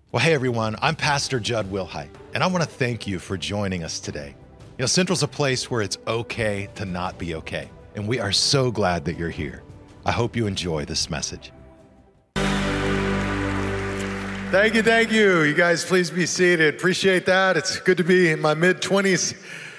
Well, hey everyone, I'm Pastor Judd Wilhite, and I want to thank you for joining us today. You know, Central's a place where it's okay to not be okay, and we are so glad that you're here. I hope you enjoy this message. Thank you. You guys, please be seated. Appreciate that. It's good to be in my mid-20s.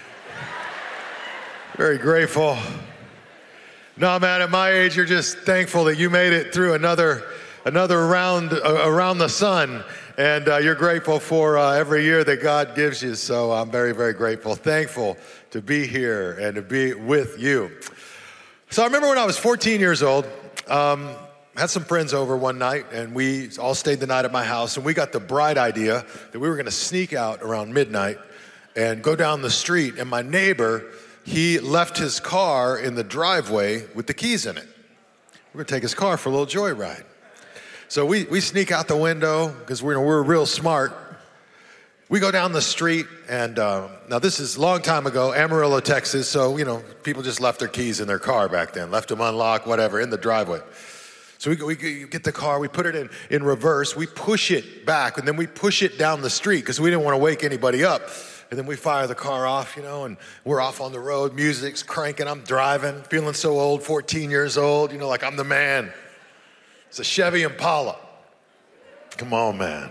Very grateful. No, man, at my age, you're just thankful that you made it through another round around the sun. And you're grateful for every year that God gives you. So I'm very, very grateful. Thankful to be here and to be with you. So I remember when I was 14 years old, had some friends over one night, and we all stayed the night at my house, and we got the bright idea that we were gonna sneak out around midnight and go down the street, and my neighbor, he left his car in the driveway with the keys in it. We're gonna take his car for a little joyride. So we sneak out the window, because we're real smart. We go down the street, and now this is a long time ago, Amarillo, Texas, so, you know, people just left their keys in their car back then, left them unlocked, whatever, in the driveway. So we get the car, we put it in reverse, we push it back, and then we push it down the street because we didn't want to wake anybody up. And then we fire the car off, you know, and we're off on the road, music's cranking, I'm driving, feeling so old, 14 years old, you know, like I'm the man. It's a Chevy Impala. Come on, man.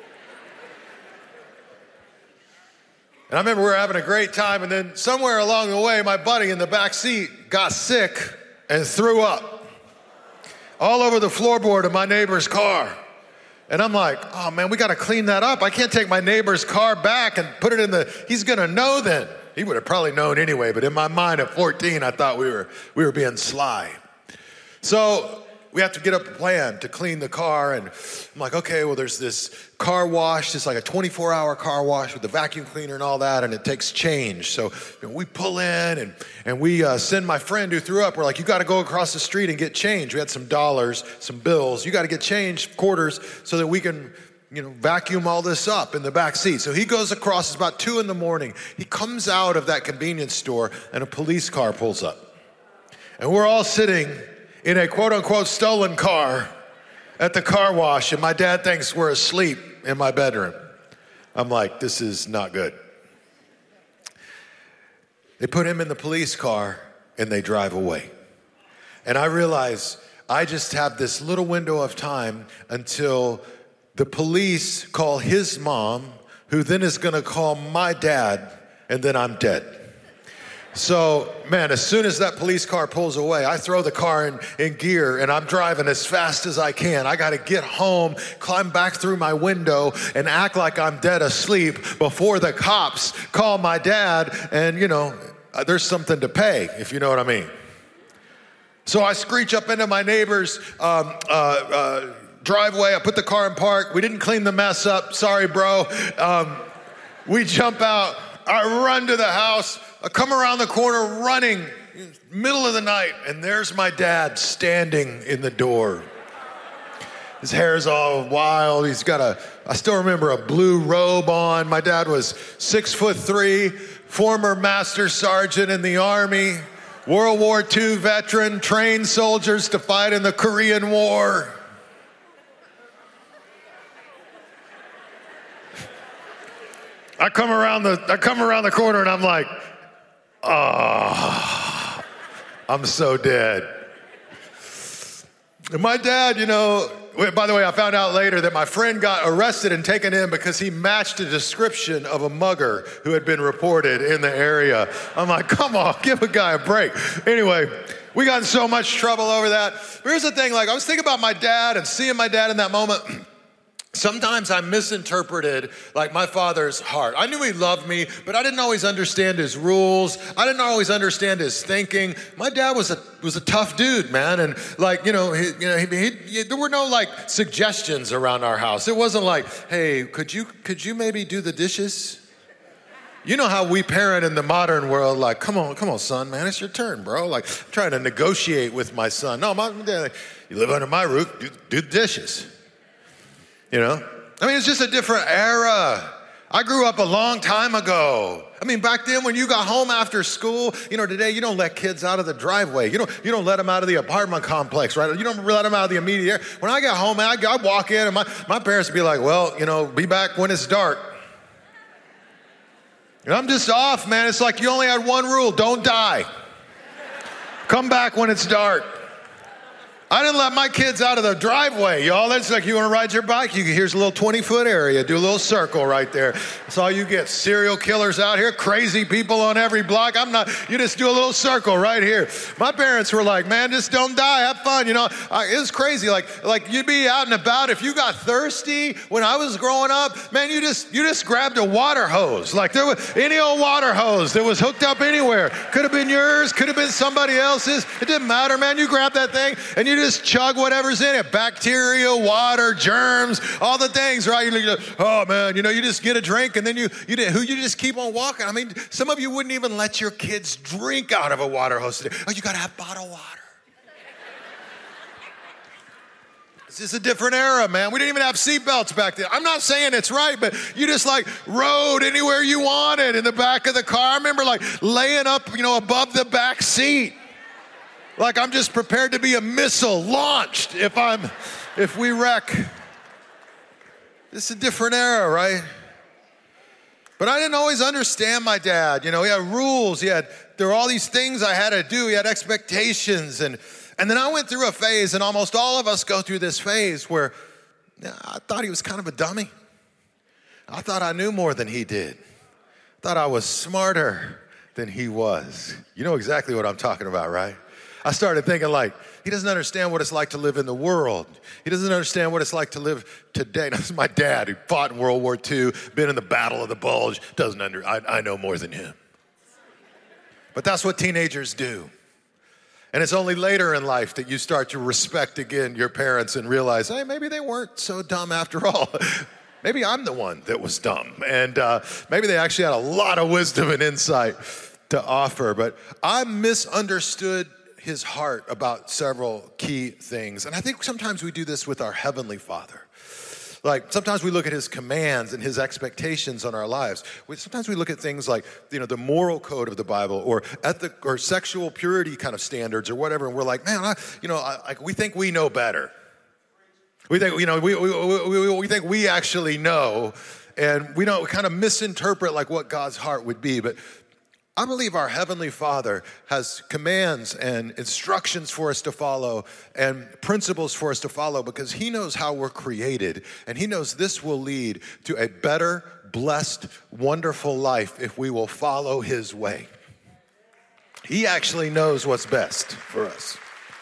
And I remember we were having a great time, and then somewhere along the way, my buddy in the back seat got sick and threw up all over the floorboard of my neighbor's car. And I'm like, oh man, we gotta clean that up. I can't take my neighbor's car back and put it in he's gonna know then. He would have probably known anyway, but in my mind at 14, I thought we were being sly. So we have to get up a plan to clean the car, and I'm like, okay, well there's this car wash, it's like a 24-hour car wash with the vacuum cleaner and all that, and it takes change. So you know, we pull in and we send my friend who threw up, we're like, you gotta go across the street and get change. We had some dollars, some bills, you gotta get change, quarters, so that we can, you know, vacuum all this up in the back seat. So he goes across, it's about 2 a.m. He comes out of that convenience store and a police car pulls up. And we're all sitting in a quote unquote stolen car at the car wash, and my dad thinks we're asleep in my bedroom. I'm like, this is not good. They put him in the police car and they drive away. And I realize I just have this little window of time until the police call his mom, who then is gonna call my dad, and then I'm dead. So, man, as soon as that police car pulls away, I throw the car in gear and I'm driving as fast as I can. I gotta get home, climb back through my window and act like I'm dead asleep before the cops call my dad, and you know, there's something to pay, if you know what I mean. So I screech up into my neighbor's driveway. I put the car in park. We didn't clean the mess up. Sorry, bro. We jump out. I run to the house. I come around the corner running, middle of the night, and there's my dad standing in the door. His hair's all wild. He's got I still remember a blue robe on. My dad was 6'3", former master sergeant in the Army, World War II veteran, trained soldiers to fight in the Korean War. I come around the corner and I'm like, oh, I'm so dead. And my dad, you know, by the way, I found out later that my friend got arrested and taken in because he matched a description of a mugger who had been reported in the area. I'm like, come on, give a guy a break. Anyway, we got in so much trouble over that. But here's the thing, like I was thinking about my dad and seeing my dad in that moment. Sometimes I misinterpreted like my father's heart. I knew he loved me, but I didn't always understand his rules. I didn't always understand his thinking. My dad was a tough dude, man, and like there were no like suggestions around our house. It wasn't like, hey, could you maybe do the dishes? You know how we parent in the modern world, like, come on, son, man, it's your turn, bro. Like, I'm trying to negotiate with my son. No, my dad, you live under my roof, do the dishes. You know? I mean, it's just a different era. I grew up a long time ago. I mean, back then when you got home after school, today you don't let kids out of the driveway. You don't let them out of the apartment complex, right? You don't let them out of the immediate area. When I got home, I'd walk in and my parents would be like, well, be back when it's dark. And I'm just off, man. It's like you only had one rule, don't die. Come back when it's dark. I didn't let my kids out of the driveway, y'all. That's like, you want to ride your bike? Here's a little 20-foot area. Do a little circle right there. That's all you get. Serial killers out here, crazy people on every block. You just do a little circle right here. My parents were like, man, just don't die. Have fun. It was crazy. Like you'd be out and about. If you got thirsty when I was growing up, man, you just grabbed a water hose. Like there was any old water hose that was hooked up anywhere. Could have been yours, could have been somebody else's. It didn't matter, man. You grab that thing and you just chug whatever's in it. Bacteria, water, germs, all the things, right? Oh man, you just get a drink and then you just keep on walking. I mean, some of you wouldn't even let your kids drink out of a water hose today. Oh, you gotta have bottled water. This is a different era, man. We didn't even have seatbelts back then. I'm not saying it's right, but you just rode anywhere you wanted in the back of the car. I remember laying up, above the back seat. Like I'm just prepared to be a missile launched if we wreck. This is a different era, right? But I didn't always understand my dad. He had rules. There were all these things I had to do. He had expectations. And then I went through a phase, and almost all of us go through this phase where I thought he was kind of a dummy. I thought I knew more than he did. I thought I was smarter than he was. You know exactly what I'm talking about, right? I started thinking he doesn't understand what it's like to live in the world. He doesn't understand what it's like to live today. This is my dad who fought in World War II, been in the Battle of the Bulge, I know more than him. But that's what teenagers do. And it's only later in life that you start to respect again your parents and realize, hey, maybe they weren't so dumb after all. Maybe I'm the one that was dumb. And maybe they actually had a lot of wisdom and insight to offer. But I misunderstood his heart about several key things. And I think sometimes we do this with our Heavenly Father. Sometimes we look at his commands and his expectations on our lives. Sometimes we look at things like, the moral code of the Bible or ethic or sexual purity kind of standards or whatever. And we're like, man, we think we know better. We think, we think we actually know, and we kind of misinterpret what God's heart would be. But I believe our Heavenly Father has commands and instructions for us to follow and principles for us to follow because he knows how we're created, and he knows this will lead to a better, blessed, wonderful life if we will follow his way. He actually knows what's best for us.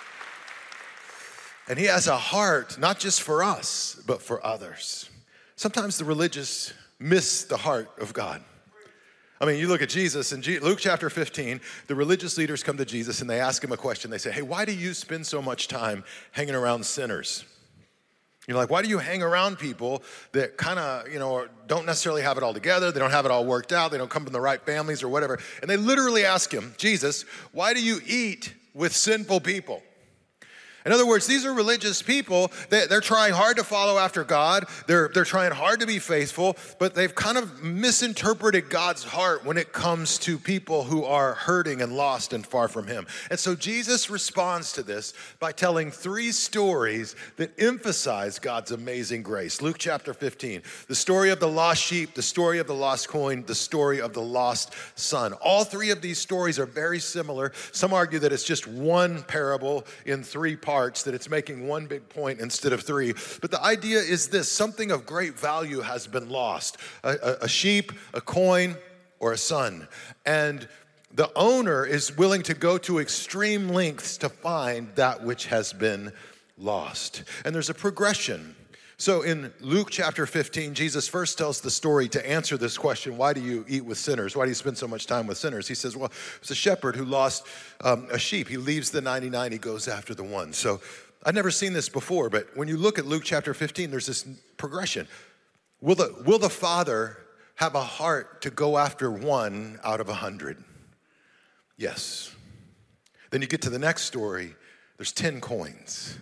And he has a heart, not just for us, but for others. Sometimes the religious miss the heart of God. I mean, you look at Jesus in Luke chapter 15, the religious leaders come to Jesus and they ask him a question. They say, hey, why do you spend so much time hanging around sinners? Why do you hang around people that kind of, don't necessarily have it all together? They don't have it all worked out. They don't come from the right families or whatever. And they literally ask him, Jesus, why do you eat with sinful people? In other words, these are religious people. They're trying hard to follow after God. They're trying hard to be faithful, but they've kind of misinterpreted God's heart when it comes to people who are hurting and lost and far from him. And so Jesus responds to this by telling 3 stories that emphasize God's amazing grace. Luke chapter 15, the story of the lost sheep, the story of the lost coin, the story of the lost son. All 3 of these stories are very similar. Some argue that it's just one parable in 3 parts, that it's making one big point instead of 3. But the idea is this: something of great value has been lost. A sheep, a coin, or a son. And the owner is willing to go to extreme lengths to find that which has been lost. And there's a progression. So in Luke chapter 15, Jesus first tells the story to answer this question: why do you eat with sinners? Why do you spend so much time with sinners? He says, well, it's a shepherd who lost a sheep. He leaves the 99, he goes after the one. So I'd never seen this before, but when you look at Luke chapter 15, there's this progression. Will the father have a heart to go after 1 out of 100? Yes. Then you get to the next story, there's 10 coins.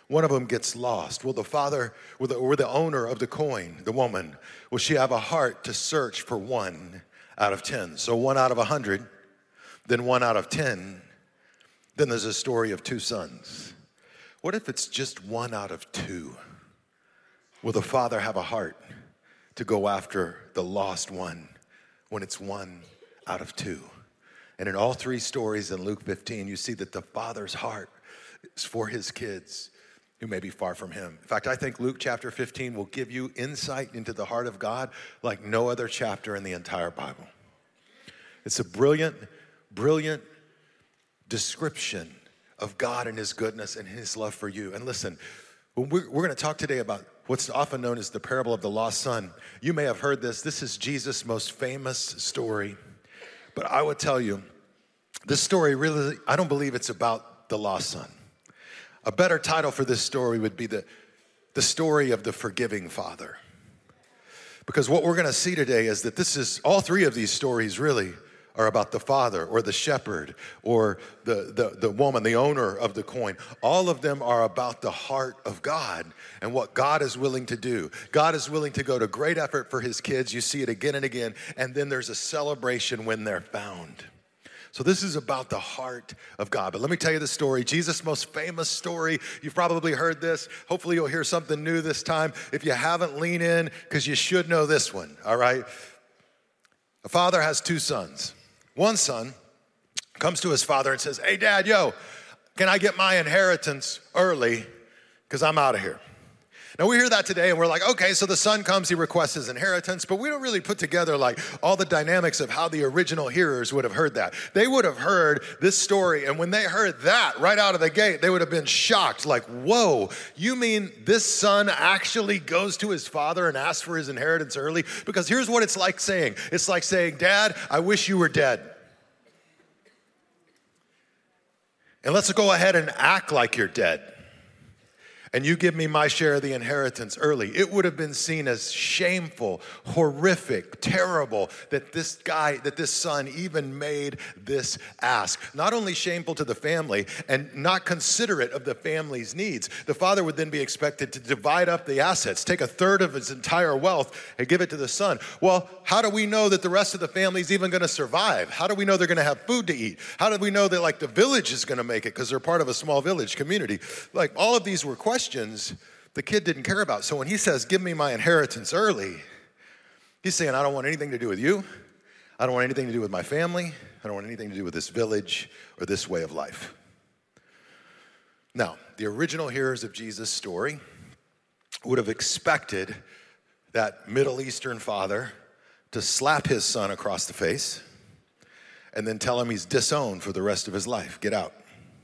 one of them gets lost? Will the father, or the owner of the coin, the woman, will she have a heart to search for 1 out of 10? So 1 out of 100, then 1 out of 10. Then there's a story of 2 sons. What if it's just 1 out of 2? Will the father have a heart to go after the lost one when it's 1 out of 2? And in all 3 stories in Luke 15, you see that the father's heart is for his kids who may be far from him. In fact, I think Luke chapter 15 will give you insight into the heart of God like no other chapter in the entire Bible. It's a brilliant, brilliant description of God and his goodness and his love for you. And listen, we're going to talk today about what's often known as the parable of the lost son. You may have heard this. This is Jesus' most famous story. But I would tell you, this story really, I don't believe it's about the lost son. A better title for this story would be the story of the forgiving father. Because what we're going to see today is that all 3 of these stories really are about the father or the shepherd or the woman, the owner of the coin. All of them are about the heart of God and what God is willing to do. God is willing to go to great effort for his kids. You see it again and again. And then there's a celebration when they're found. So this is about the heart of God. But let me tell you the story, Jesus' most famous story. You've probably heard this. Hopefully you'll hear something new this time. If you haven't, lean in because you should know this one, all right? A father has 2 sons. One son comes to his father and says, "Hey, Dad, can I get my inheritance early because I'm out of here?" Now, we hear that today and we're like, okay, so the son comes, he requests his inheritance, but we don't really put together like all the dynamics of how the original hearers would have heard that. They would have heard this story, and when they heard that right out of the gate, they would have been shocked, like, whoa, you mean this son actually goes to his father and asks for his inheritance early? Because here's what it's like saying. It's like saying, "Dad, I wish you were dead. And let's go ahead and act like you're dead. And you give me my share of the inheritance early." It would have been seen as shameful, horrific, terrible that this son even made this ask. Not only shameful to the family and not considerate of the family's needs, the father would then be expected to divide up the assets, take 1/3 of his entire wealth and give it to the son. Well, how do we know that the rest of the family is even going to survive? How do we know they're going to have food to eat? How do we know that like the village is going to make it because they're part of a small village community? Like all of these were questions the kid didn't care about. So when he says, "Give me my inheritance early," he's saying, I don't want anything to do with you. I don't want anything to do with my family. I don't want anything to do with this village or this way of life. Now, the original hearers of Jesus' story would have expected that Middle Eastern father to slap his son across the face and then tell him he's disowned for the rest of his life. Get out.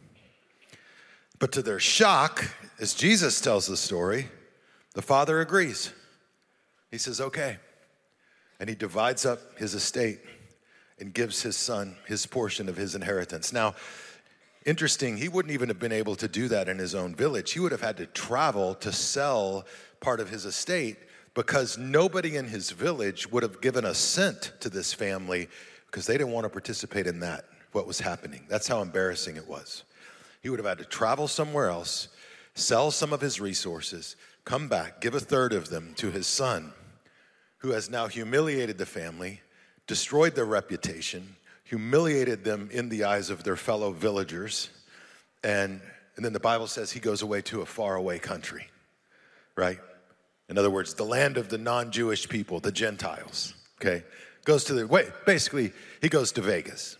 But to their shock, as Jesus tells the story, the father agrees. He says, okay. And he divides up his estate and gives his son his portion of his inheritance. Now, interesting, he wouldn't even have been able to do that in his own village. He would have had to travel to sell part of his estate because nobody in his village would have given a cent to this family because they didn't want to participate in that, what was happening. That's how embarrassing it was. He would have had to travel somewhere else, sell some of his resources, come back, give 1/3 of them to his son, who has now humiliated the family, destroyed their reputation, humiliated them in the eyes of their fellow villagers, and then the Bible says he goes away to a faraway country, right? In other words, the land of the non-Jewish people, the Gentiles, okay? Basically, he goes to Vegas.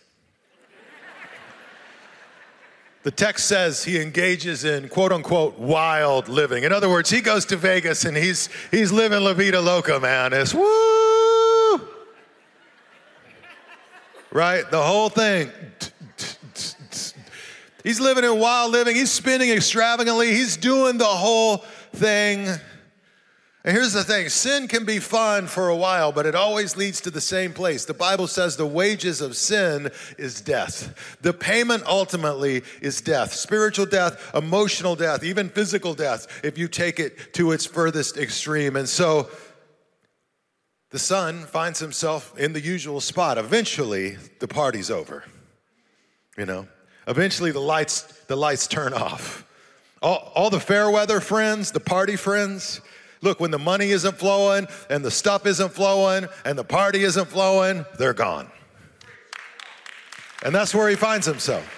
The text says he engages in quote unquote wild living. In other words, he goes to Vegas and he's living La Vida Loca, man. It's woo! Right? The whole thing. He's living in wild living. He's spending extravagantly. He's doing the whole thing. And here's the thing, sin can be fun for a while, but it always leads to the same place. The Bible says the wages of sin is death. The payment ultimately is death. Spiritual death, emotional death, even physical death, if you take it to its furthest extreme. And so the son finds himself in the usual spot. Eventually, the party's over. Eventually the lights turn off. All the fair weather friends, the party friends. Look, when the money isn't flowing and the stuff isn't flowing and the party isn't flowing, they're gone. And that's where he finds himself.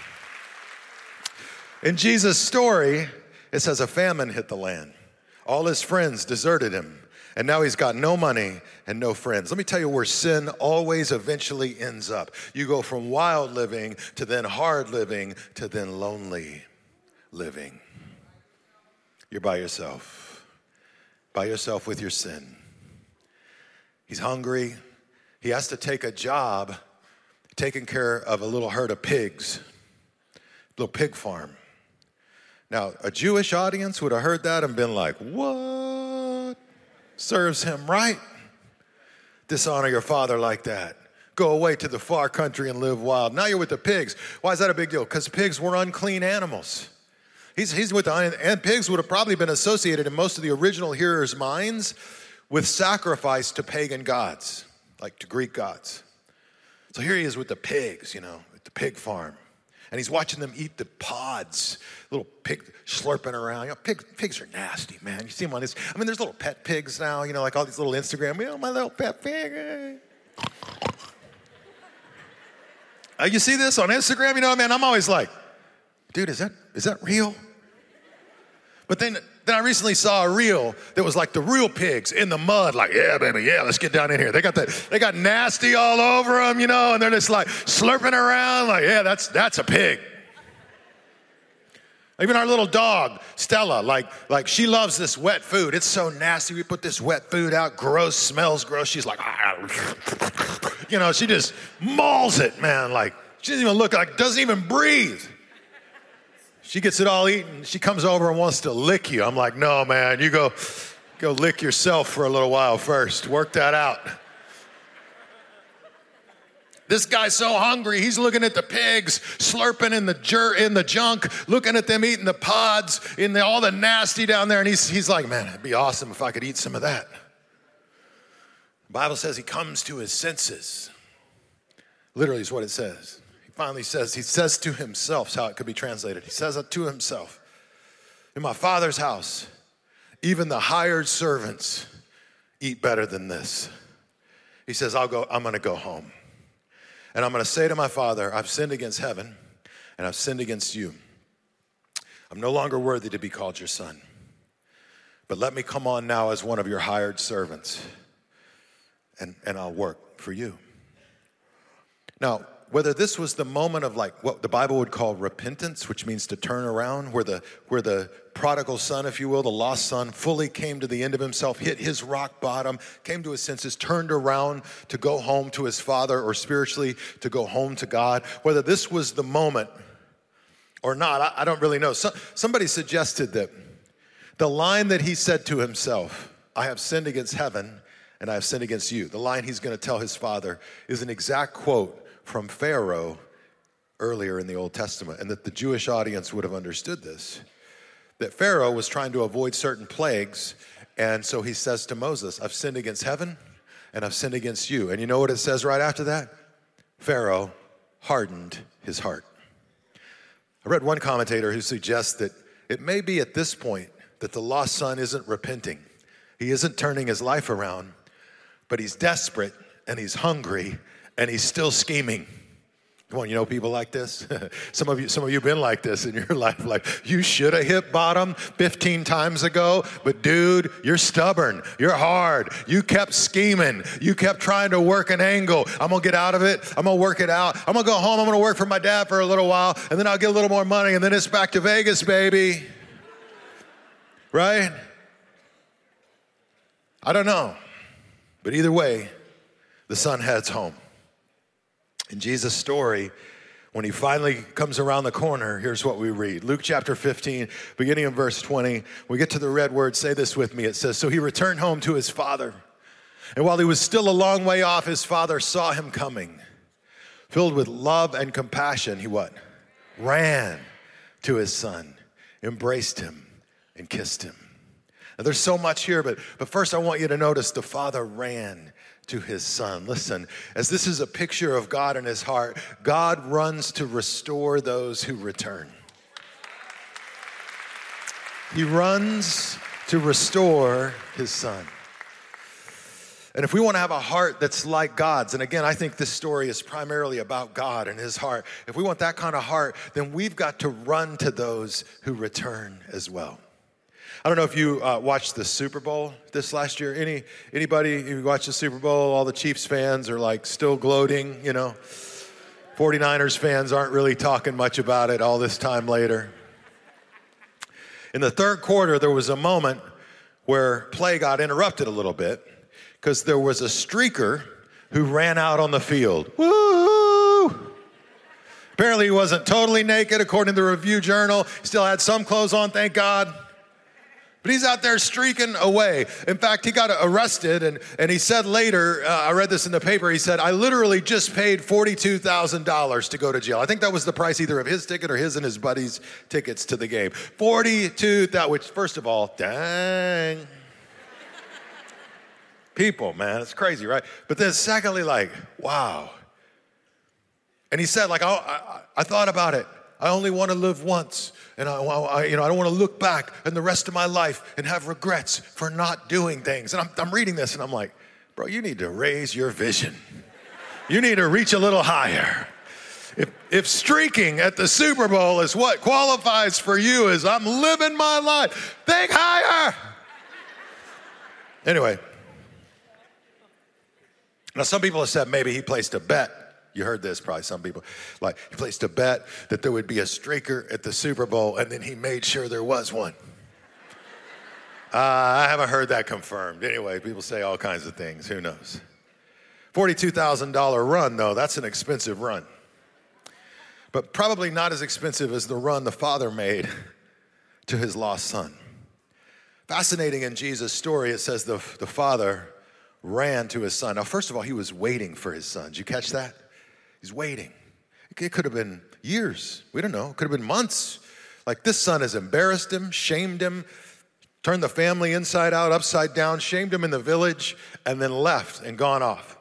In Jesus' story, it says a famine hit the land. All his friends deserted him. And now he's got no money and no friends. Let me tell you where sin always eventually ends up. You go from wild living to then hard living to then lonely living. You're by yourself with your sin. He's hungry. He has to take a job taking care of a little herd of pigs, little pig farm. Now, a Jewish audience would have heard that and been like, what? Serves him right? Dishonor your father like that. Go away to the far country and live wild. Now you're with the pigs. Why is that a big deal? Because pigs were unclean animals. He's with and pigs would have probably been associated in most of the original hearers' minds with sacrifice to pagan gods, like to Greek gods. So here he is with the pigs, at the pig farm. And he's watching them eat the pods, little pig slurping around. Pigs are nasty, man. You see them on this. There's little pet pigs now, like all these little Instagram, my little pet pig. You see this on Instagram? I'm always like, dude, is that real? But then I recently saw a reel that was like the real pigs in the mud, like, yeah, baby, yeah, let's get down in here. They got nasty all over them, and they're just like slurping around, like, yeah, that's a pig. Even our little dog, Stella, like she loves this wet food. It's so nasty. We put this wet food out, gross, smells gross. She's like, she just mauls it, man. Like, she doesn't even look like, doesn't even breathe. She gets it all eaten. She comes over and wants to lick you. I'm like, no, man, you go lick yourself for a little while first. Work that out. This guy's so hungry, he's looking at the pigs, slurping in the junk, looking at them eating the pods, all the nasty down there, and he's like, man, it'd be awesome if I could eat some of that. The Bible says he comes to his senses. Literally is what it says. He says to himself, is how it could be translated. He says it to himself. In my Father's house, even the hired servants eat better than this. He says, I'm going to go home. And I'm going to say to my Father, I've sinned against heaven and I've sinned against you. I'm no longer worthy to be called your son. But let me come on now as one of your hired servants and I'll work for you. Now, whether this was the moment of like what the Bible would call repentance, which means to turn around, where the prodigal son, if you will, the lost son, fully came to the end of himself, hit his rock bottom, came to his senses, turned around to go home to his father, or spiritually to go home to God. Whether this was the moment or not, I don't really know. Somebody suggested that the line that he said to himself, I have sinned against heaven and I have sinned against you, the line he's going to tell his father, is an exact quote from Pharaoh earlier in the Old Testament, and that the Jewish audience would have understood this, that Pharaoh was trying to avoid certain plagues, and so he says to Moses, I've sinned against heaven, and I've sinned against you. And you know what it says right after that? Pharaoh hardened his heart. I read one commentator who suggests that it may be at this point that the lost son isn't repenting. He isn't turning his life around, but he's desperate, and he's hungry, and he's still scheming. Come on, you know people like this? Some of you been like this in your life. Like, you should have hit bottom 15 times ago, but dude, you're stubborn. You're hard. You kept scheming. You kept trying to work an angle. I'm going to get out of it. I'm going to work it out. I'm going to go home. I'm going to work for my dad for a little while, and then I'll get a little more money, and then it's back to Vegas, baby. Right? I don't know. But either way, the son heads home. In Jesus' story, when he finally comes around the corner, here's what we read. Luke chapter 15, beginning in verse 20. We get to the red word. Say this with me. It says, so he returned home to his father. And while he was still a long way off, his father saw him coming. Filled with love and compassion, he what? Ran to his son, embraced him, and kissed him. Now, there's so much here, but first I want you to notice the father ran to his son. Listen, as this is a picture of God in his heart, God runs to restore those who return. He runs to restore his son. And if we want to have a heart that's like God's, and again, I think this story is primarily about God and his heart. If we want that kind of heart, then we've got to run to those who return as well. I don't know if you watched the Super Bowl this last year. Anybody who watched the Super Bowl? All the Chiefs fans are like still gloating, 49ers fans aren't really talking much about it all this time later. In the third quarter, there was a moment where play got interrupted a little bit because there was a streaker who ran out on the field. Woo! Apparently he wasn't totally naked, according to the Review Journal. He still had some clothes on, thank God. But he's out there streaking away. In fact, he got arrested, and he said later, I read this in the paper, he said, I literally just paid $42,000 to go to jail. I think that was the price either of his ticket or his and his buddies' tickets to the game. $42,000, which first of all, dang. People, man, it's crazy, right? But then secondly, wow. And he said, I thought about it. I only want to live once, and I don't want to look back in the rest of my life and have regrets for not doing things. And I'm reading this, and I'm like, bro, you need to raise your vision. You need to reach a little higher. If streaking at the Super Bowl is what qualifies for you as I'm living my life, think higher. Anyway, now some people have said maybe he placed a bet. You heard this probably, some people. He placed a bet that there would be a streaker at the Super Bowl, and then he made sure there was one. I haven't heard that confirmed. Anyway, people say all kinds of things. Who knows? $42,000 run, though, that's an expensive run. But probably not as expensive as the run the father made to his lost son. Fascinating in Jesus' story, it says the father ran to his son. Now, first of all, he was waiting for his son. Did you catch that? He's waiting. It could have been years. We don't know. It could have been months. This son has embarrassed him, shamed him, turned the family inside out, upside down, shamed him in the village, and then left and gone off.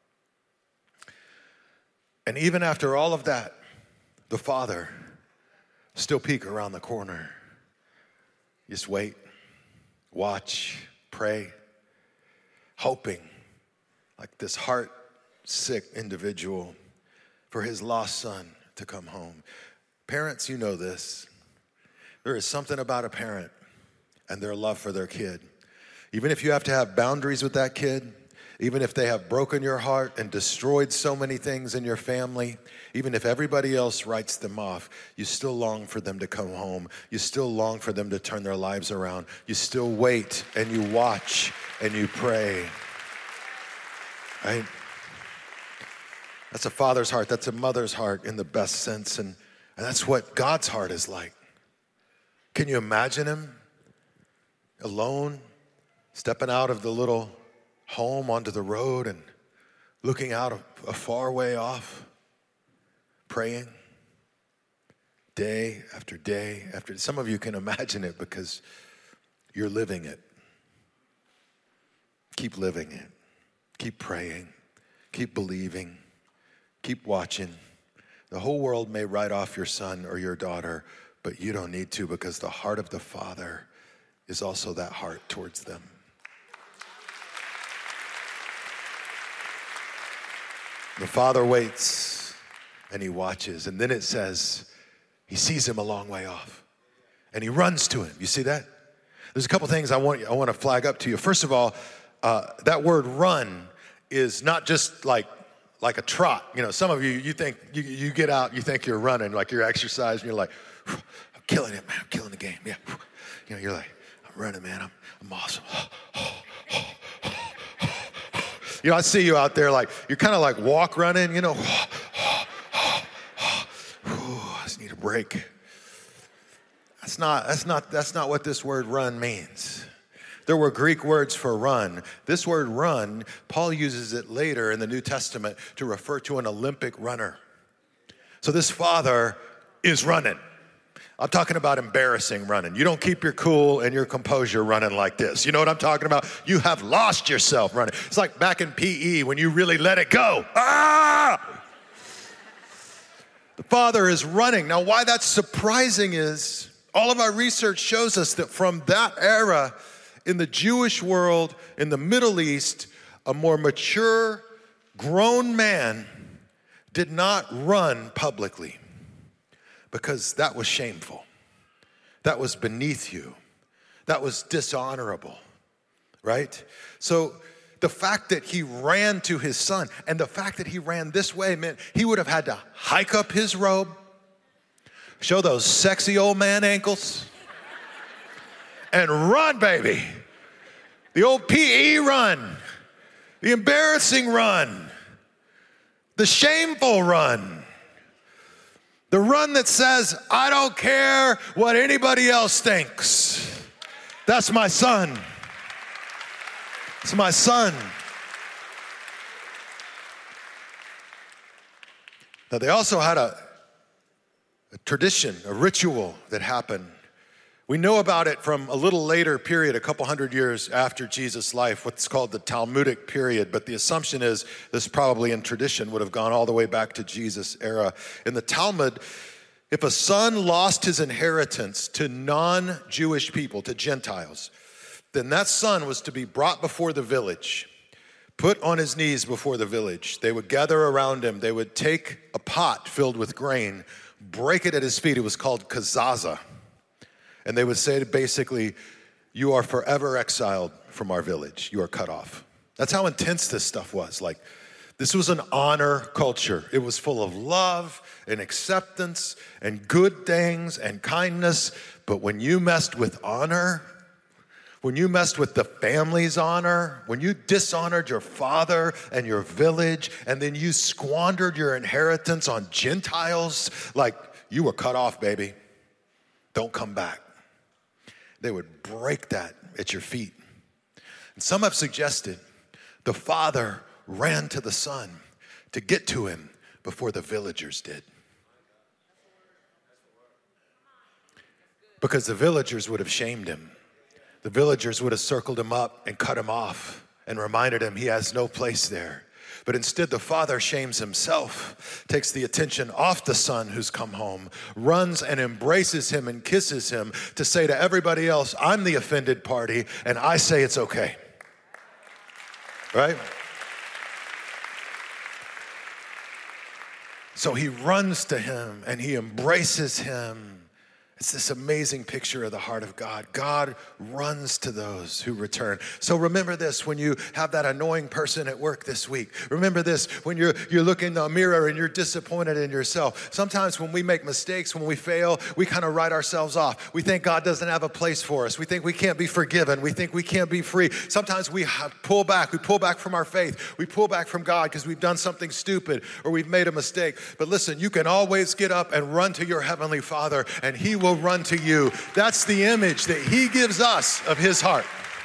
And even after all of that, the father still peek around the corner. Just wait, watch, pray, hoping this heart-sick individual for his lost son to come home. Parents, you know this. There is something about a parent and their love for their kid. Even if you have to have boundaries with that kid, even if they have broken your heart and destroyed so many things in your family, even if everybody else writes them off, you still long for them to come home. You still long for them to turn their lives around. You still wait and you watch and you pray. Right? That's a father's heart. That's a mother's heart in the best sense. And that's what God's heart is like. Can you imagine him alone, stepping out of the little home onto the road and looking out a far way off, praying day after day after. Some of you can imagine it because you're living it. Keep living it. Keep praying. Keep believing. Keep watching. The whole world may write off your son or your daughter, but you don't need to, because the heart of the Father is also that heart towards them. The Father waits and he watches, and then it says he sees him a long way off and he runs to him. You see that? There's a couple things I want to flag up to you. First of all, that word run is not just like a trot. Some of you think you get out, you think you're running, like you're exercising, you're like, I'm killing it, man, I'm killing the game. Yeah. You're like, I'm running, man, I'm awesome. I see you out there you're kind of like walk running, I just need a break. That's not what this word run means. There were Greek words for run. This word run, Paul uses it later in the New Testament to refer to an Olympic runner. So this father is running. I'm talking about embarrassing running. You don't keep your cool and your composure running like this. You know what I'm talking about? You have lost yourself running. It's like back in PE when you really let it go. The father is running. Now, why that's surprising is All of our research shows us that from that era in the Jewish world, in the Middle East, a more mature, grown man did not run publicly because that was shameful. That was beneath you. That was dishonorable, right? So the fact that he ran to his son and the fact that he ran this way meant he would have had to hike up his robe, show those sexy old man ankles, and run, baby. The old PE run, the embarrassing run, the shameful run, the run that says, I don't care what anybody else thinks. That's my son. It's my son. Now, they also had a tradition, a ritual that happened. We know about it from a little later period, a couple hundred years after Jesus' life, what's called the Talmudic period. But the assumption is this probably in tradition would have gone all the way back to Jesus' era. In the Talmud, if a son lost his inheritance to non-Jewish people, to Gentiles, then that son was to be brought before the village, put on his knees before the village. They would gather around him. They would take a pot filled with grain, break it at his feet. It was called kazaza. And they would say basically, you are forever exiled from our village. You are cut off. That's how intense this stuff was. Like, this was an honor culture. It was full of love and acceptance and good things and kindness. But when you messed with honor, when you messed with the family's honor, when you dishonored your father and your village, and then you squandered your inheritance on Gentiles, like, you were cut off, baby. Don't come back. They would break that at your feet. And some have suggested the father ran to the son to get to him before the villagers did. Because the villagers would have shamed him. The villagers would have circled him up and cut him off and reminded him he has no place there. But instead, the father shames himself, takes the attention off the son who's come home, runs and embraces him and kisses him to say to everybody else, I'm the offended party, and I say it's okay. Right? So he runs to him and he embraces him. It's this amazing picture of the heart of God. God runs to those who return. So remember this when you have that annoying person at work this week. Remember this when you're looking in the mirror and you're disappointed in yourself. Sometimes when we make mistakes, when we fail, we kind of write ourselves off. We think God doesn't have a place for us. We think we can't be forgiven. We think we can't be free. Sometimes we pull back. We pull back from our faith. We pull back from God because we've done something stupid or we've made a mistake. But listen, you can always get up and run to your Heavenly Father, and He will run to you. That's the image that He gives us of His heart.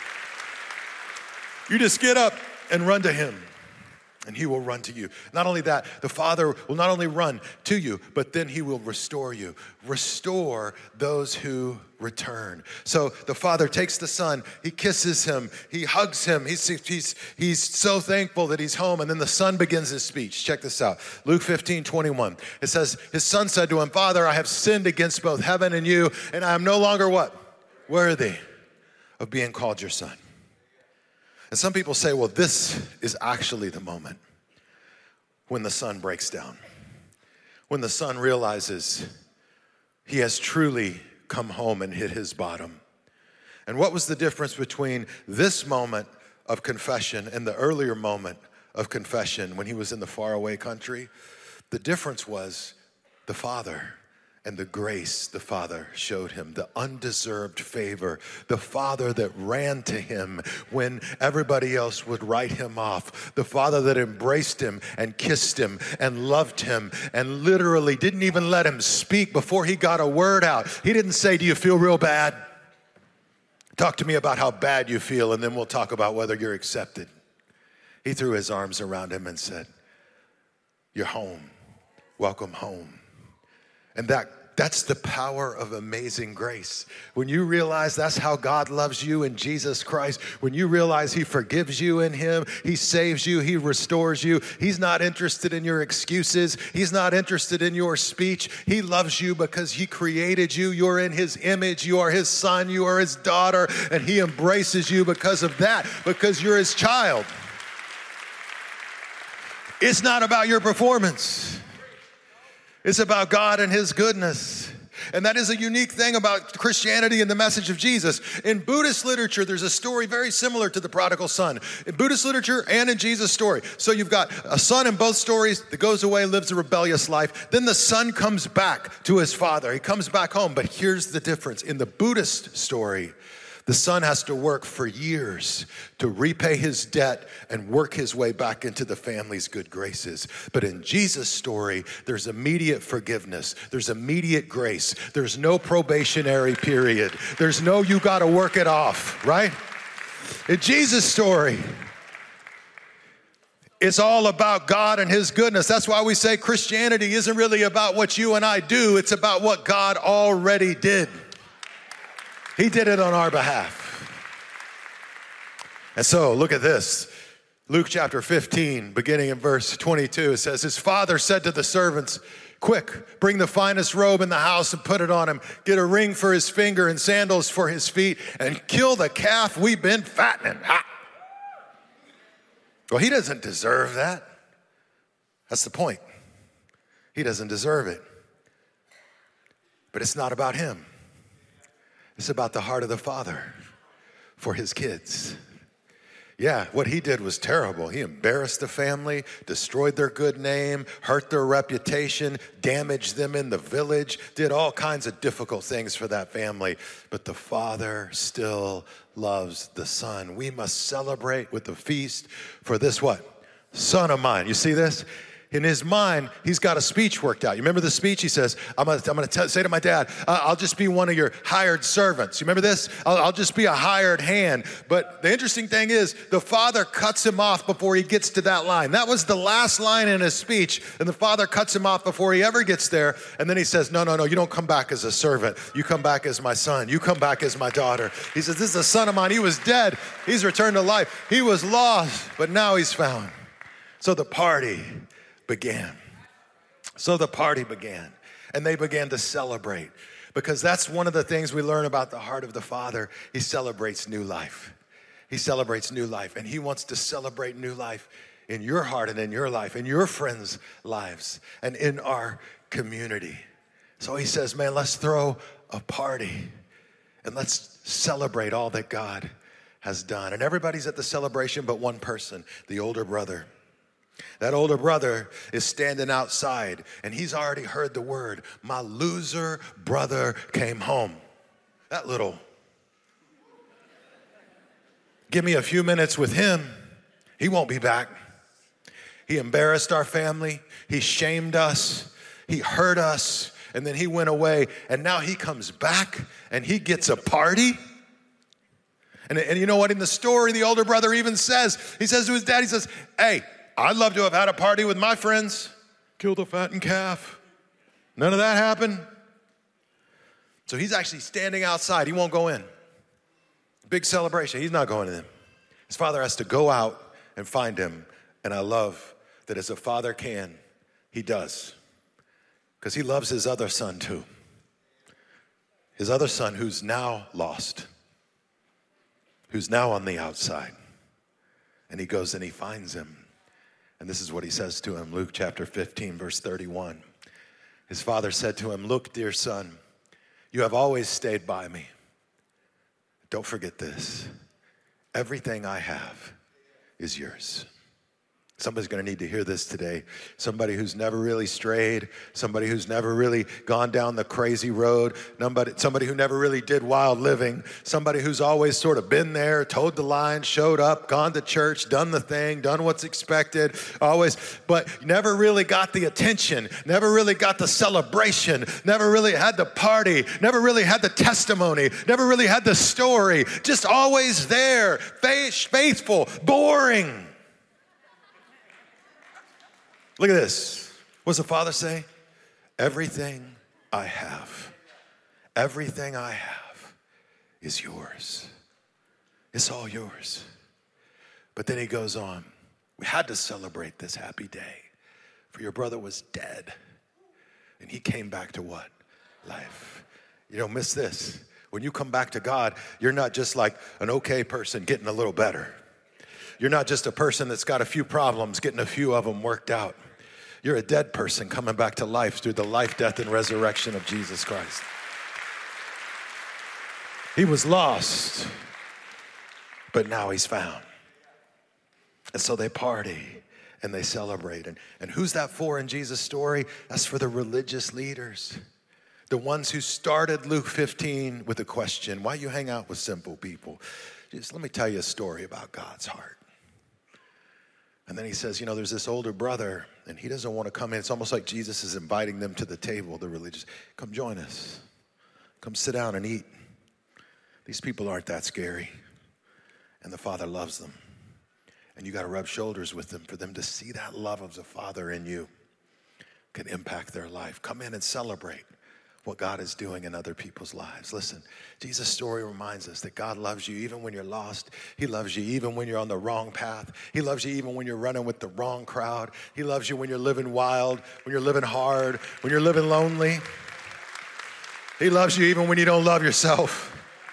You just get up and run to Him, and He will run to you. Not only that, the Father will not only run to you, but then He will restore you. Restore those who return. So the Father takes the Son, He kisses him, He hugs him, he's so thankful that he's home, and then the Son begins his speech. Check this out. Luke 15:21. It says, his son said to him, Father, I have sinned against both heaven and you, and I am no longer what? Worthy of being called your son. And some people say, well, this is actually the moment when the son breaks down, when the son realizes he has truly come home and hit his bottom. And what was the difference between this moment of confession and the earlier moment of confession when he was in the faraway country? The difference was the Father and the grace the Father showed him, the undeserved favor, the Father that ran to him when everybody else would write him off, the Father that embraced him and kissed him and loved him and literally didn't even let him speak before he got a word out. He didn't say, do you feel real bad? Talk to me about how bad you feel, and then we'll talk about whether you're accepted. He threw his arms around him and said, you're home. Welcome home. And that That's the power of amazing grace. When you realize that's how God loves you in Jesus Christ, when you realize he forgives you in him, he saves you, he restores you. He's not interested in your excuses. He's not interested in your speech. He loves you because he created you. You're in his image. You are his son. You are his daughter. And he embraces you because of that, because you're his child. It's not about your performance. It's about God and his goodness. And that is a unique thing about Christianity and the message of Jesus. In Buddhist literature, there's a story very similar to the prodigal son. In Buddhist literature and in Jesus' story. So you've got a son in both stories that goes away, lives a rebellious life. Then the son comes back to his father. He comes back home. But here's the difference. In the Buddhist story, the son has to work for years to repay his debt and work his way back into the family's good graces. But in Jesus' story, there's immediate forgiveness. There's immediate grace. There's no probationary period. There's no you got to work it off, right? In Jesus' story, it's all about God and his goodness. That's why we say Christianity isn't really about what you and I do. It's about what God already did. He did it on our behalf. And so look at this. Luke chapter 15, beginning in verse 22, it says, his father said to the servants, quick, bring the finest robe in the house and put it on him. Get a ring for his finger and sandals for his feet, and kill the calf we've been fattening. Ah. Well, he doesn't deserve that. That's the point. He doesn't deserve it. But it's not about him. It's about the heart of the Father for his kids. Yeah, what he did was terrible. He embarrassed the family, destroyed their good name, hurt their reputation, damaged them in the village, did all kinds of difficult things for that family. But the Father still loves the Son. We must celebrate with the feast for this what? Son of mine. You see this? In his mind, he's got a speech worked out. You remember the speech? He says, I'm gonna say to my dad, I'll just be one of your hired servants. You remember this? I'll just be a hired hand. But the interesting thing is, the father cuts him off before he gets to that line. That was the last line in his speech, and the father cuts him off before he ever gets there. And then he says, no, you don't come back as a servant. You come back as my son. You come back as my daughter. He says, this is a son of mine. He was dead. He's returned to life. He was lost, but now he's found. So the party began. And they began to celebrate, because that's one of the things we learn about the heart of the Father. He celebrates new life. He celebrates new life, and he wants to celebrate new life in your heart and in your life, in your friends' lives, and in our community. So he says, man, let's throw a party and let's celebrate all that God has done. And everybody's at the celebration but one person, the older brother. That older brother is standing outside, and he's already heard the word, my loser brother came home. That little, give me a few minutes with him, he won't be back. He embarrassed our family, he shamed us, he hurt us, and then he went away, and now he comes back, and he gets a party. And you know what, in the story, the older brother even says, he says to his dad, he says, hey, I'd love to have had a party with my friends, killed a fattened calf. None of that happened. So he's actually standing outside. He won't go in. Big celebration. He's not going to them. His father has to go out and find him. And I love that as a father can, he does. Because he loves his other son too. His other son who's now lost, who's now on the outside. And he goes and he finds him. And this is what he says to him, Luke chapter 15, verse 31. His father said to him, look, dear son, you have always stayed by me. Don't forget this. Everything I have is yours. Somebody's going to need to hear this today. Somebody who's never really strayed, somebody who's never really gone down the crazy road, somebody who never really did wild living, somebody who's always sort of been there, towed the line, showed up, gone to church, done the thing, done what's expected, always, but never really got the attention, never really got the celebration, never really had the party, never really had the testimony, never really had the story, just always there, faithful, boring. Look at this. What does the father say? Everything I have, everything I have is yours. It's all yours. But then he goes on, we had to celebrate this happy day, for your brother was dead, and he came back to what? Life. You don't miss this. When you come back to God, you're not just like an okay person getting a little better. You're not just a person that's got a few problems, getting a few of them worked out. You're a dead person coming back to life through the life, death, and resurrection of Jesus Christ. He was lost, but now he's found. And so they party and they celebrate. And who's that for in Jesus' story? That's for the religious leaders. The ones who started Luke 15 with a question, why you hang out with simple people? Just let me tell you a story about God's heart. And then he says, there's this older brother, and he doesn't want to come in. It's almost like Jesus is inviting them to the table, the religious. Come join us. Come sit down and eat. These people aren't that scary. And the Father loves them. And you got to rub shoulders with them for them to see that love of the Father in you can impact their life. Come in and celebrate what God is doing in other people's lives. Listen, Jesus' story reminds us that God loves you even when you're lost. He loves you even when you're on the wrong path. He loves you even when you're running with the wrong crowd. He loves you when you're living wild, when you're living hard, when you're living lonely. He loves you even when you don't love yourself.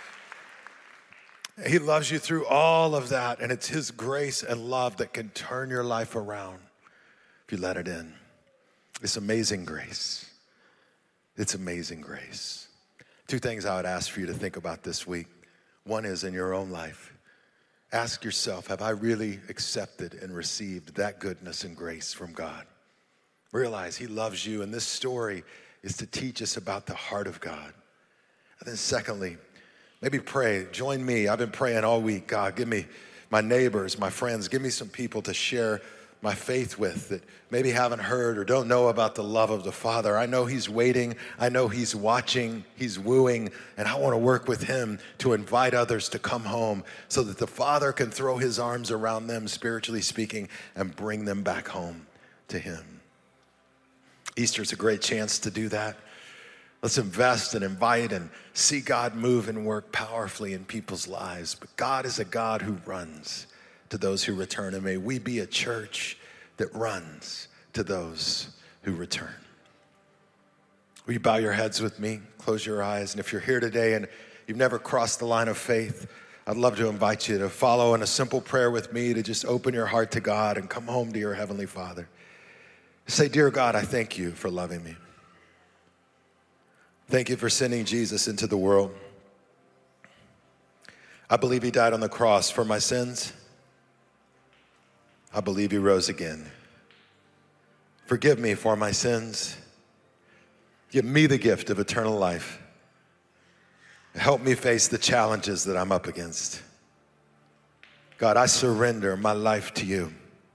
He loves you through all of that, and it's his grace and love that can turn your life around if you let it in. It's amazing grace. It's amazing grace. Two things I would ask for you to think about this week. One is in your own life. Ask yourself, have I really accepted and received that goodness and grace from God? Realize he loves you, and this story is to teach us about the heart of God. And then secondly, maybe pray. Join me. I've been praying all week. God, give me my neighbors, my friends. Give me some people to share my faith with that maybe haven't heard or don't know about the love of the Father. I know he's waiting. I know he's watching. He's wooing. And I want to work with him to invite others to come home so that the Father can throw his arms around them, spiritually speaking, and bring them back home to him. Easter's a great chance to do that. Let's invest and invite and see God move and work powerfully in people's lives. But God is a God who runs to those who return. And may we be a church that runs to those who return. Will you bow your heads with me? Close your eyes. And if you're here today and you've never crossed the line of faith, I'd love to invite you to follow in a simple prayer with me to just open your heart to God and come home to your Heavenly Father. Say, dear God, I thank you for loving me. Thank you for sending Jesus into the world. I believe he died on the cross for my sins. I believe he rose again. Forgive me for my sins. Give me the gift of eternal life. Help me face the challenges that I'm up against. God, I surrender my life to you.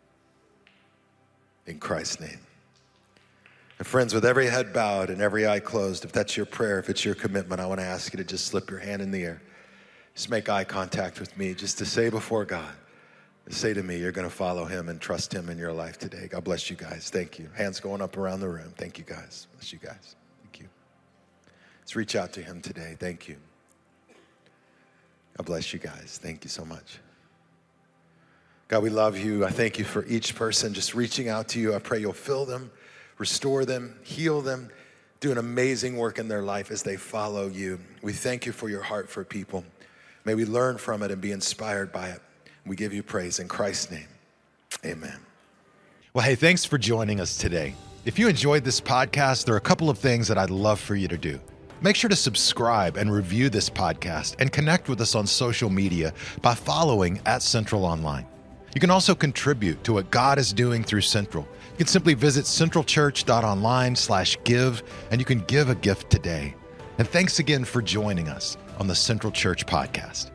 In Christ's name. And friends, with every head bowed and every eye closed, if that's your prayer, if it's your commitment, I want to ask you to just slip your hand in the air. Just make eye contact with me, just to say before God, say to me, you're going to follow him and trust him in your life today. God bless you guys. Thank you. Hands going up around the room. Thank you guys. Bless you guys. Thank you. Let's reach out to him today. Thank you. God bless you guys. Thank you so much. God, we love you. I thank you for each person just reaching out to you. I pray you'll fill them, restore them, heal them, do an amazing work in their life as they follow you. We thank you for your heart for people. May we learn from it and be inspired by it. We give you praise in Christ's name. Amen. Well, hey, thanks for joining us today. If you enjoyed this podcast, there are a couple of things that I'd love for you to do. Make sure to subscribe and review this podcast and connect with us on social media by following @CentralOnline. You can also contribute to what God is doing through Central. You can simply visit centralchurch.online/give, and you can give a gift today. And thanks again for joining us on the Central Church Podcast.